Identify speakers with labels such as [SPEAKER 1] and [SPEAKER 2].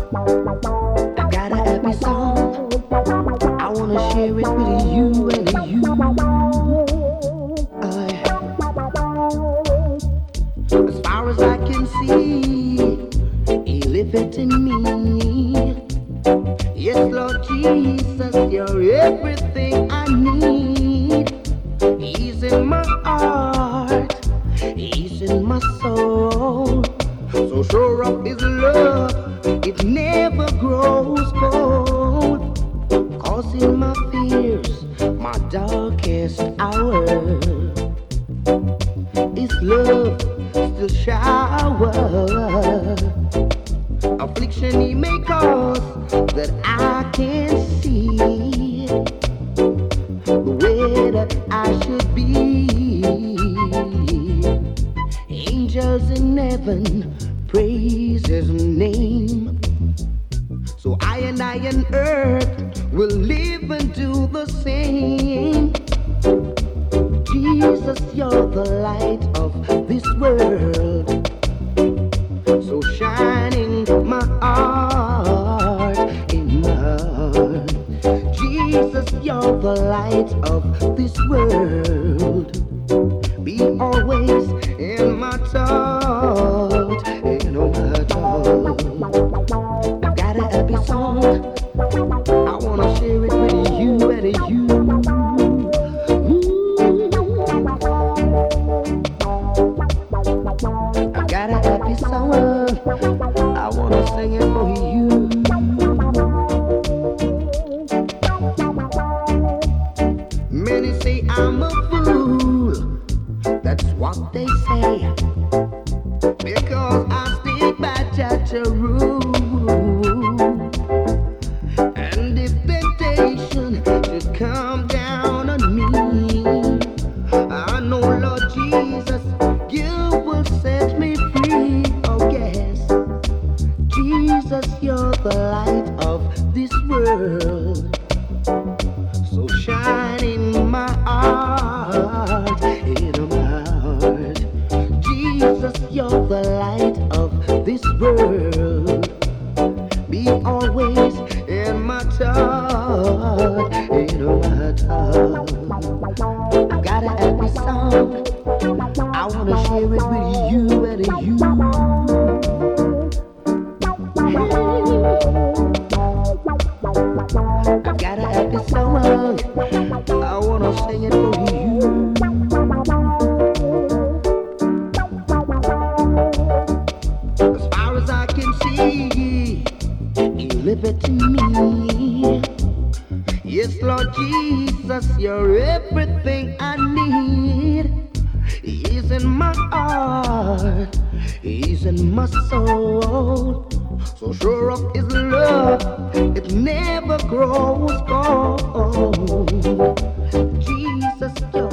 [SPEAKER 1] I got a happy song. I wanna share it with you and you. As far as I can see, He liveth in me. Yes, Lord Jesus, you're everything I need. He's in my heart, He's in my soul. So sure of His love, it never grows cold. Causing my fears, my darkest hour, His love still shower. Affliction He may cause that I can't see the way that I should be. Angels in heaven praise His name. So I and earth will live and do the same. Jesus, you're the light of this world, so shining my heart in my heart. Jesus, you're the light of this world. Be always in my thought, in my thought. I got a happy song. I wanna share it with you and you. I got a happy song. I wanna sing it for you. Many say I'm a fool. That's what they say, because I stick by such a rule. And if temptation should come down on me, I know, Lord Jesus, you will set me free. Oh yes, Jesus, you're the light of this world, so shine in my heart, in my heart. Jesus, you're the light of this world. Be always in my thought, in my thought. I got a happy song. I wanna share it with you and you. I got a happy song. I wanna sing it for you. As far as I can see, You live it in me. Yes, Lord Jesus, you're everything I need. He's in my heart, He's in my soul. So sure of His love, it never grows cold. Jesus,